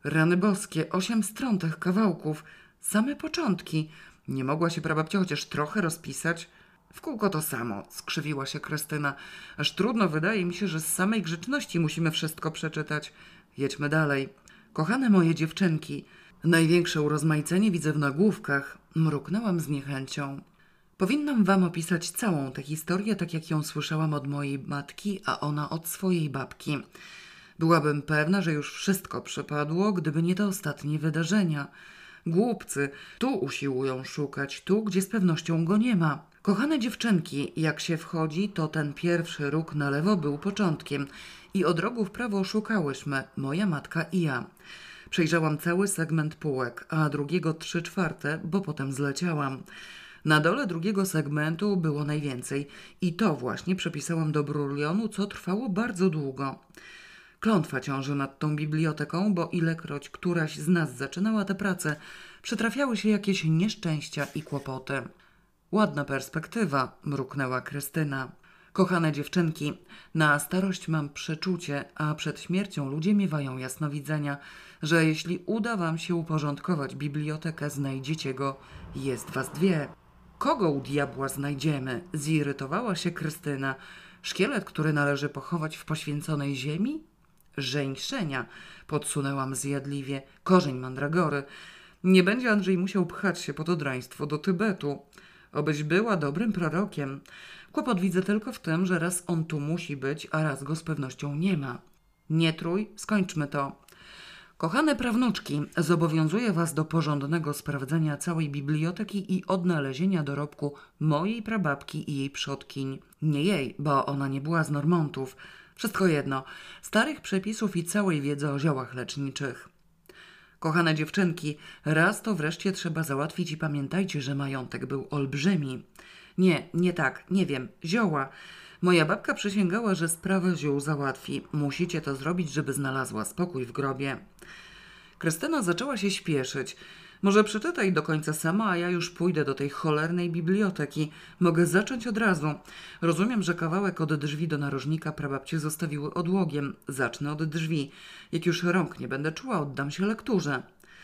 Rany boskie, osiem stron tych kawałków, same początki. Nie mogła się prababcia chociaż trochę rozpisać? W kółko to samo, skrzywiła się Krystyna. Aż trudno wydaje mi się, że z samej grzeczności musimy wszystko przeczytać. Jedźmy dalej. Kochane moje dziewczynki, największe urozmaicenie widzę w nagłówkach. Mruknęłam z niechęcią. Powinnam wam opisać całą tę historię, tak jak ją słyszałam od mojej matki, a ona od swojej babki. Byłabym pewna, że już wszystko przepadło, gdyby nie te ostatnie wydarzenia. Głupcy, tu usiłują szukać, tu, gdzie z pewnością go nie ma. Kochane dziewczynki, jak się wchodzi, to ten pierwszy róg na lewo był początkiem i od rogu w prawo szukałyśmy, moja matka i ja. Przejrzałam cały segment półek, a drugiego trzy czwarte, bo potem zleciałam. Na dole drugiego segmentu było najwięcej i to właśnie przepisałam do brulionu, co trwało bardzo długo. Klątwa ciąży nad tą biblioteką, bo ilekroć któraś z nas zaczynała tę pracę, przytrafiały się jakieś nieszczęścia i kłopoty. Ładna perspektywa, mruknęła Krystyna. Kochane dziewczynki, na starość mam przeczucie, a przed śmiercią ludzie miewają jasnowidzenia, że jeśli uda wam się uporządkować bibliotekę, znajdziecie go. Jest was dwie. Kogo u diabła znajdziemy? Zirytowała się Krystyna. Szkielet, który należy pochować w poświęconej ziemi? Żeńszenia, podsunęłam zjadliwie. Korzeń mandragory. Nie będzie Andrzej musiał pchać się pod odraństwo do Tybetu. Obyś była dobrym prorokiem. Kłopot widzę tylko w tym, że raz on tu musi być, a raz go z pewnością nie ma. Nie trój, skończmy to. Kochane prawnuczki, zobowiązuję was do porządnego sprawdzenia całej biblioteki i odnalezienia dorobku mojej prababki i jej przodkiń. Nie jej, bo ona nie była z Normontów. Wszystko jedno, starych przepisów i całej wiedzy o ziołach leczniczych. Kochane dziewczynki, raz to wreszcie trzeba załatwić i pamiętajcie, że majątek był olbrzymi. Nie, nie tak, nie wiem, zioła. Moja babka przysięgała, że sprawę ziół załatwi. Musicie to zrobić, żeby znalazła spokój w grobie. Krystyna zaczęła się śpieszyć. Może przeczytaj do końca sama, a ja już pójdę do tej cholernej biblioteki. Mogę zacząć od razu. Rozumiem, że kawałek od drzwi do narożnika prababcie zostawiły odłogiem. Zacznę od drzwi. Jak już rąk nie będę czuła, oddam się lekturze.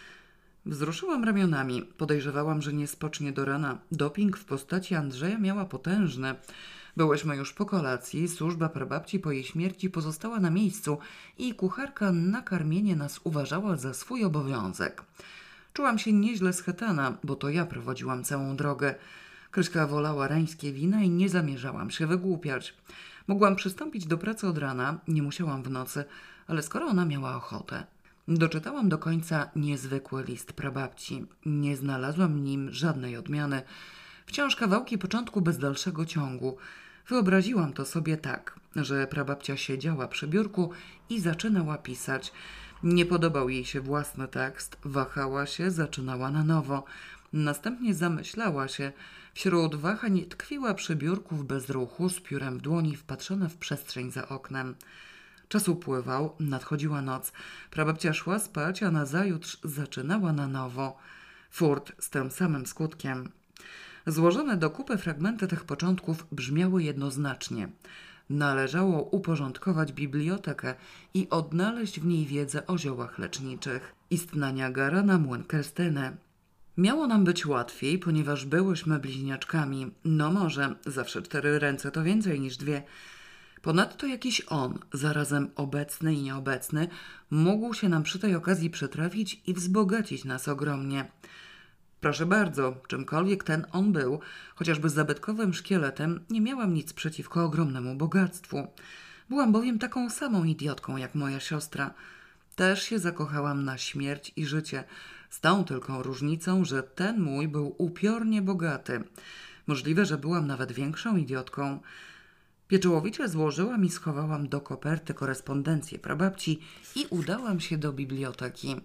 Wzruszyłam ramionami. Podejrzewałam, że nie spocznie do rana. Doping w postaci Andrzeja miała potężny. Byłyśmy już po kolacji, służba prababci po jej śmierci pozostała na miejscu i kucharka na karmienie nas uważała za swój obowiązek. Czułam się nieźle schetana, bo to ja prowadziłam całą drogę. Kryśka wolała rańskie wina i nie zamierzałam się wygłupiać. Mogłam przystąpić do pracy od rana, nie musiałam w nocy, ale skoro ona miała ochotę. Doczytałam do końca niezwykły list prababci. Nie znalazłam w nim żadnej odmiany. Wciąż kawałki początku bez dalszego ciągu. Wyobraziłam to sobie tak, że prababcia siedziała przy biurku i zaczynała pisać. Nie podobał jej się własny tekst, wahała się, zaczynała na nowo. Następnie zamyślała się. Wśród wahań tkwiła przy biurku w bezruchu, z piórem w dłoni, wpatrzona w przestrzeń za oknem. Czas upływał, nadchodziła noc. Prababcia szła spać, a nazajutrz zaczynała na nowo. Furt z tym samym skutkiem. Złożone do kupy fragmenty tych początków brzmiały jednoznacznie. Należało uporządkować bibliotekę i odnaleźć w niej wiedzę o ziołach leczniczych. Istna Niagara na młyn Krystyny. Miało nam być łatwiej, ponieważ byłyśmy bliźniaczkami. No może, zawsze cztery ręce to więcej niż dwie. Ponadto jakiś on, zarazem obecny i nieobecny, mógł się nam przy tej okazji przytrafić i wzbogacić nas ogromnie. Proszę bardzo, czymkolwiek ten on był, chociażby zabytkowym szkieletem, nie miałam nic przeciwko ogromnemu bogactwu. Byłam bowiem taką samą idiotką jak moja siostra. Też się zakochałam na śmierć i życie, z tą tylko różnicą, że ten mój był upiornie bogaty. Możliwe, że byłam nawet większą idiotką. Pieczołowicie złożyłam i schowałam do koperty korespondencję prababci i udałam się do biblioteki.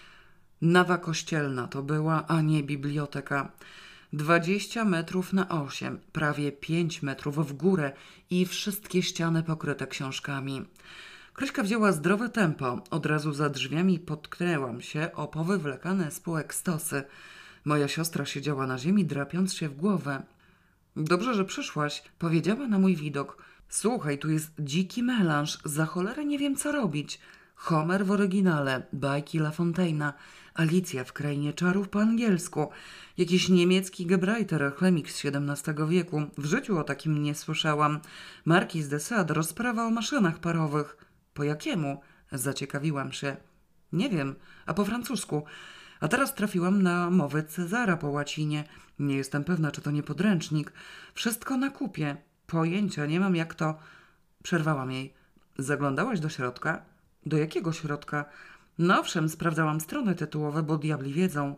Nawa kościelna to była, a nie biblioteka. Dwadzieścia metrów na osiem, prawie pięć metrów w górę i wszystkie ściany pokryte książkami. Kryśka wzięła zdrowe tempo. Od razu za drzwiami potknęłam się o powywlekane z półek stosy. Moja siostra siedziała na ziemi, drapiąc się w głowę. Dobrze, że przyszłaś, powiedziała na mój widok. Słuchaj, tu jest dziki melanż, za cholerę nie wiem co robić. Homer w oryginale, bajki La Fontaine'a, Alicja w Krainie Czarów po angielsku, jakiś niemiecki Gebreiter, chemik z siedemnastego wieku. W życiu o takim nie słyszałam. Marquis de Sade, rozprawa o maszynach parowych. Po jakiemu? Zaciekawiłam się. Nie wiem, a po francusku. A teraz trafiłam na mowy Cezara po łacinie. Nie jestem pewna, czy to nie podręcznik. Wszystko na kupie. Pojęcia nie mam, jak to... Przerwałam jej. Zaglądałaś do środka? Do jakiego środka? No owszem, sprawdzałam strony tytułowe, bo diabli wiedzą.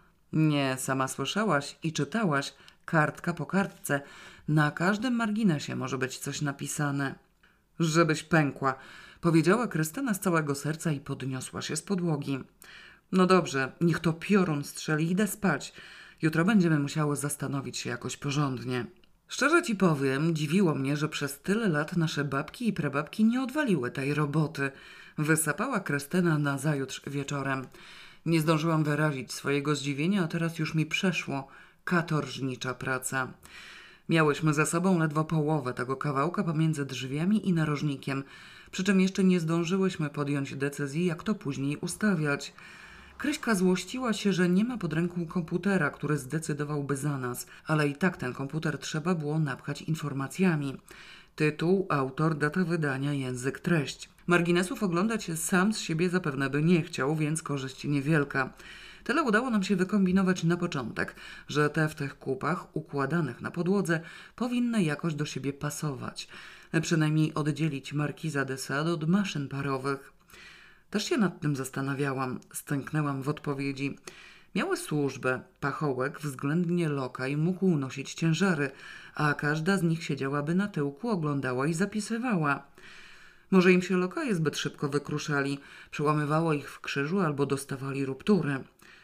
Nie, sama słyszałaś i czytałaś, kartka po kartce. Na każdym marginesie może być coś napisane. Żebyś pękła, powiedziała Krystyna z całego serca i podniosła się z podłogi. No dobrze, niech to piorun strzeli, idę spać. Jutro będziemy musiały zastanowić się jakoś porządnie. Szczerze ci powiem, dziwiło mnie, że przez tyle lat nasze babki i prababki nie odwaliły tej roboty. Wysapała Krystyna nazajutrz wieczorem. Nie zdążyłam wyrazić swojego zdziwienia, a teraz już mi przeszło. Katorżnicza praca. Miałyśmy za sobą ledwo połowę tego kawałka pomiędzy drzwiami i narożnikiem, przy czym jeszcze nie zdążyłyśmy podjąć decyzji, jak to później ustawiać. Kryśka złościła się, że nie ma pod ręką komputera, który zdecydowałby za nas, ale i tak ten komputer trzeba było napchać informacjami. Tytuł, autor, data wydania, język, treść. Marginesów oglądać sam z siebie zapewne by nie chciał, więc korzyść niewielka. Tyle udało nam się wykombinować na początek, że te w tych kupach układanych na podłodze powinny jakoś do siebie pasować. Przynajmniej oddzielić Markiza de Sade od maszyn parowych. Też się nad tym zastanawiałam, stęknęłam w odpowiedzi. Miały służbę, pachołek względnie lokaj mógł nosić ciężary, a każda z nich siedziałaby na tyłku, oglądała i zapisywała. Może im się lokaje zbyt szybko wykruszali, przełamywało ich w krzyżu albo dostawali ruptury.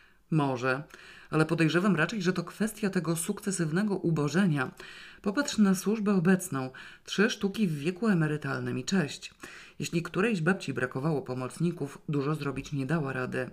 Może, ale podejrzewam raczej, że to kwestia tego sukcesywnego ubożenia. Popatrz na służbę obecną. Trzy sztuki w wieku emerytalnym i cześć. Jeśli którejś babci brakowało pomocników, dużo zrobić nie dała rady.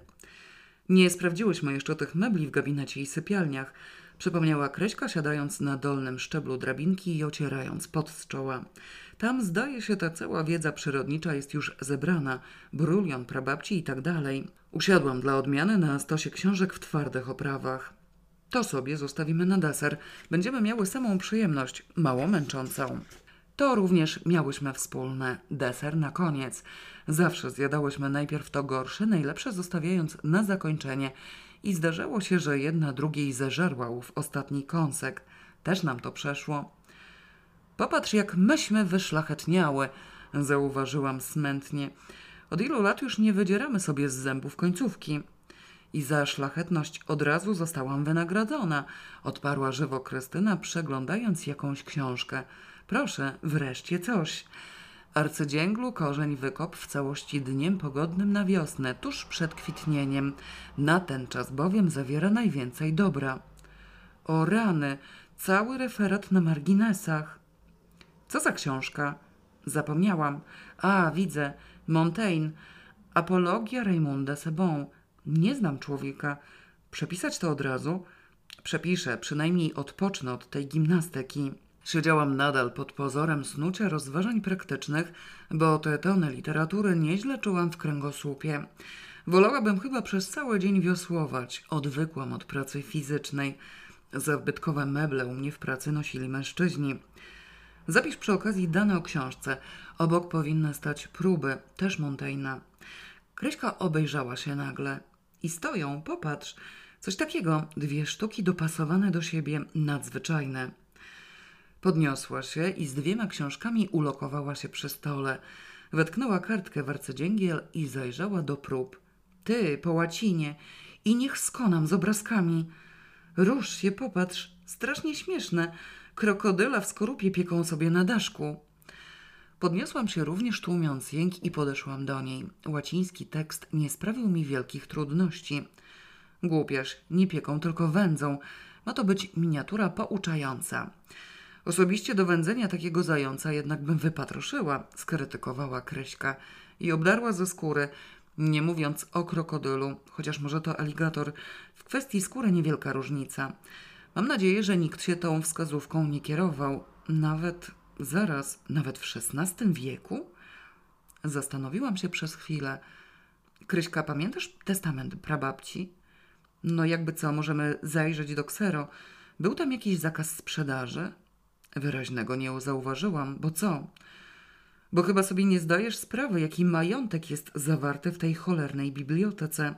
Nie sprawdziłyśmy jeszcze tych mebli w gabinecie i sypialniach, przypomniała Kryśka, siadając na dolnym szczeblu drabinki i ocierając pot z czoła. Tam, zdaje się, ta cała wiedza przyrodnicza jest już zebrana, brulion prababci i tak dalej. Usiadłam dla odmiany na stosie książek w twardych oprawach. To sobie zostawimy na deser. Będziemy miały samą przyjemność, mało męczącą. To również miałyśmy wspólne. Deser na koniec. Zawsze zjadałyśmy najpierw to gorsze, najlepsze zostawiając na zakończenie. I zdarzało się, że jedna drugiej zeżarła ów ostatni kąsek. Też nam to przeszło. Popatrz, jak myśmy wyszlachetniały, zauważyłam smętnie. Od ilu lat już nie wydzieramy sobie z zębów końcówki. I za szlachetność od razu zostałam wynagrodzona, odparła żywo Krystyna, przeglądając jakąś książkę. Proszę, wreszcie coś. Arcydzięglu korzeń wykop w całości dniem pogodnym na wiosnę, tuż przed kwitnieniem. Na ten czas bowiem zawiera najwięcej dobra. O rany, cały referat na marginesach. Co za książka? Zapomniałam. A, widzę. Montaigne. Apologia Raymunda Sebon. Nie znam człowieka. Przepisać to od razu? Przepiszę, przynajmniej odpocznę od tej gimnastyki. Siedziałam nadal pod pozorem snucia rozważań praktycznych, bo te tony literatury nieźle czułam w kręgosłupie. Wolałabym chyba przez cały dzień wiosłować. Odwykłam od pracy fizycznej. Zabytkowe meble u mnie w pracy nosili mężczyźni. Zapisz przy okazji dane o książce. Obok powinny stać próby, też Montaigne'a. Kryśka obejrzała się nagle. I stoją, popatrz. Coś takiego, dwie sztuki dopasowane do siebie, nadzwyczajne. Podniosła się i z dwiema książkami ulokowała się przy stole. Wetknęła kartkę w arcydzięgiel i zajrzała do prób. Ty, po łacinie. I niech skonam z obrazkami. Rusz się, popatrz. Strasznie śmieszne. Krokodyla w skorupie pieką sobie na daszku. Podniosłam się również tłumiąc jęk i podeszłam do niej. Łaciński tekst nie sprawił mi wielkich trudności. Głupiaś, nie pieką, tylko wędzą. Ma to być miniatura pouczająca. Osobiście do wędzenia takiego zająca jednak bym wypatroszyła, skrytykowała Kryśka i obdarła ze skóry, nie mówiąc o krokodylu, chociaż może to aligator. W kwestii skóry niewielka różnica. Mam nadzieję, że nikt się tą wskazówką nie kierował. Nawet, zaraz, nawet w szesnastym wieku? Zastanowiłam się przez chwilę. Kryśka, pamiętasz testament prababci? No jakby co, możemy zajrzeć do ksero. Był tam jakiś zakaz sprzedaży? Wyraźnego nie zauważyłam, bo co? Bo chyba sobie nie zdajesz sprawy, jaki majątek jest zawarty w tej cholernej bibliotece.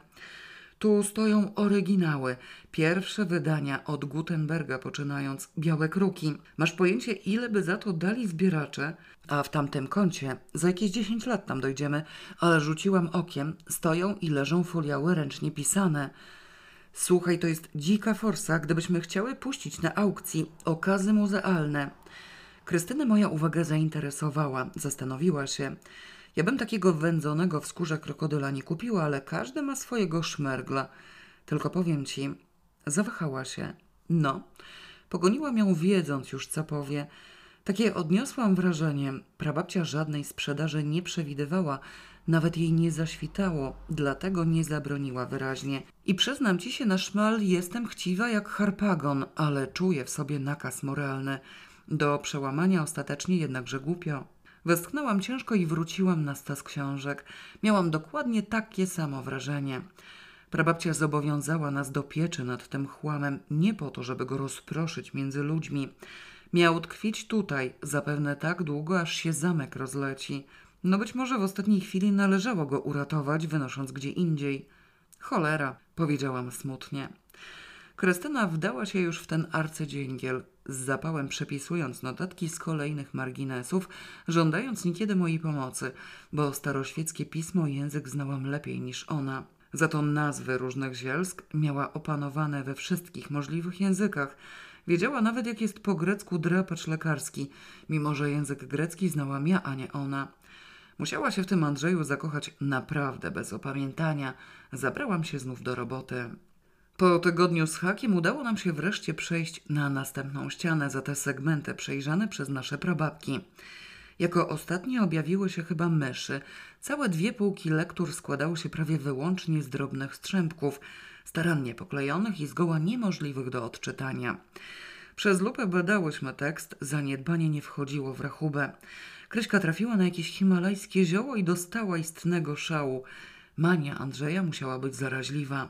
Tu stoją oryginały, pierwsze wydania od Gutenberga poczynając, białe kruki. Masz pojęcie, ile by za to dali zbieracze? A w tamtym kącie, za jakieś dziesięć lat tam dojdziemy, ale rzuciłam okiem, stoją i leżą foliały ręcznie pisane. Słuchaj, to jest dzika forsa, gdybyśmy chciały puścić na aukcji okazy muzealne. Krystynę moja uwaga zainteresowała, zastanowiła się. Ja bym takiego wędzonego w skórze krokodyla nie kupiła, ale każdy ma swojego szmergla. Tylko powiem ci, zawahała się. No, pogoniłam ją wiedząc już, co powie. Takie odniosłam wrażenie, prababcia żadnej sprzedaży nie przewidywała, nawet jej nie zaświtało, dlatego nie zabroniła wyraźnie. I przyznam ci się na szmal, jestem chciwa jak harpagon, ale czuję w sobie nakaz moralny. Do przełamania ostatecznie jednakże głupio. Westchnęłam ciężko i wróciłam na stas książek. Miałam dokładnie takie samo wrażenie. Prababcia zobowiązała nas do pieczy nad tym chłamem nie po to, żeby go rozproszyć między ludźmi. Miał tkwić tutaj, zapewne tak długo, aż się zamek rozleci. No być może w ostatniej chwili należało go uratować, wynosząc gdzie indziej. Cholera, powiedziałam smutnie. Krystyna wdała się już w ten arcydzięgiel, z zapałem przepisując notatki z kolejnych marginesów, żądając niekiedy mojej pomocy, bo staroświeckie pismo i język znałam lepiej niż ona. Za to nazwy różnych zielsk miała opanowane we wszystkich możliwych językach. Wiedziała nawet, jak jest po grecku drapacz lekarski, mimo że język grecki znałam ja, a nie ona. Musiała się w tym Andrzeju zakochać naprawdę bez opamiętania. Zabrałam się znów do roboty. Po tygodniu z hakiem udało nam się wreszcie przejść na następną ścianę za te segmenty przejrzane przez nasze prababki. Jako ostatnie objawiły się chyba myszy. Całe dwie półki lektur składały się prawie wyłącznie z drobnych strzępków, starannie poklejonych i zgoła niemożliwych do odczytania. Przez lupę badałyśmy tekst, zaniedbanie nie wchodziło w rachubę. Kryśka trafiła na jakieś himalajskie zioło i dostała istnego szału. Mania Andrzeja musiała być zaraźliwa.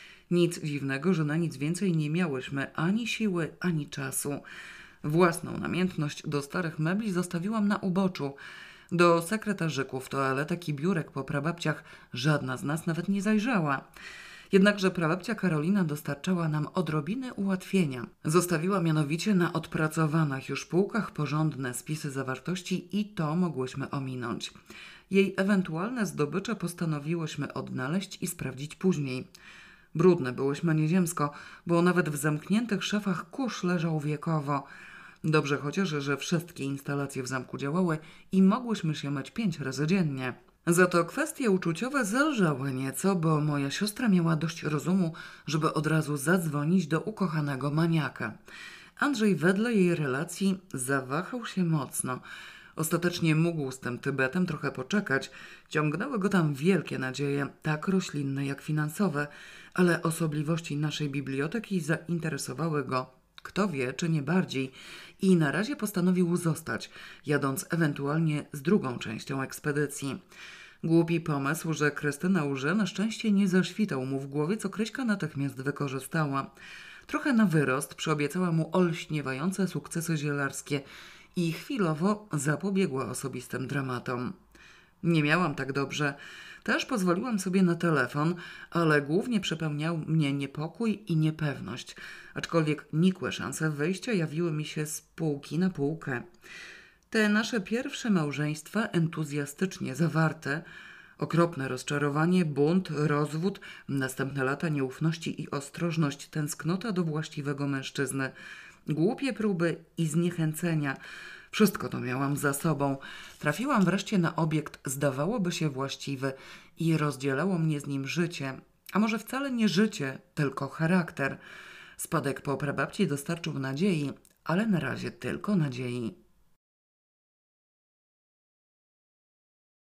Nic dziwnego, że na nic więcej nie miałyśmy ani siły, ani czasu. Własną namiętność do starych mebli zostawiłam na uboczu. Do sekretarzyków, toaletek i biurek po prababciach żadna z nas nawet nie zajrzała. Jednakże prababcia Karolina dostarczała nam odrobiny ułatwienia. Zostawiła mianowicie na odpracowanych już półkach porządne spisy zawartości i to mogłyśmy ominąć. Jej ewentualne zdobycze postanowiłyśmy odnaleźć i sprawdzić później. Brudne byłyśmy nieziemsko, bo nawet w zamkniętych szafach kurz leżał wiekowo. Dobrze chociaż, że wszystkie instalacje w zamku działały i mogłyśmy się myć pięć razy dziennie. Za to kwestie uczuciowe zelżały nieco, bo moja siostra miała dość rozumu, żeby od razu zadzwonić do ukochanego maniaka. Andrzej wedle jej relacji zawahał się mocno. Ostatecznie mógł z tym Tybetem trochę poczekać. Ciągnęły go tam wielkie nadzieje, tak roślinne jak finansowe, ale osobliwości naszej biblioteki zainteresowały go, kto wie, czy nie bardziej, i na razie postanowił zostać, jadąc ewentualnie z drugą częścią ekspedycji. Głupi pomysł, że Krystyna łże, na szczęście nie zaświtał mu w głowie, co Kryśka natychmiast wykorzystała. Trochę na wyrost przyobiecała mu olśniewające sukcesy zielarskie i chwilowo zapobiegła osobistym dramatom. Nie miałam tak dobrze. Też pozwoliłam sobie na telefon, ale głównie przepełniał mnie niepokój i niepewność, aczkolwiek nikłe szanse wyjścia jawiły mi się z półki na półkę. Te nasze pierwsze małżeństwa entuzjastycznie zawarte, okropne rozczarowanie, bunt, rozwód, następne lata nieufności i ostrożność, tęsknota do właściwego mężczyzny, głupie próby i zniechęcenia. Wszystko to miałam za sobą. Trafiłam wreszcie na obiekt, zdawałoby się właściwy i rozdzielało mnie z nim życie. A może wcale nie życie, tylko charakter. Spadek po prababci dostarczył nadziei, ale na razie tylko nadziei.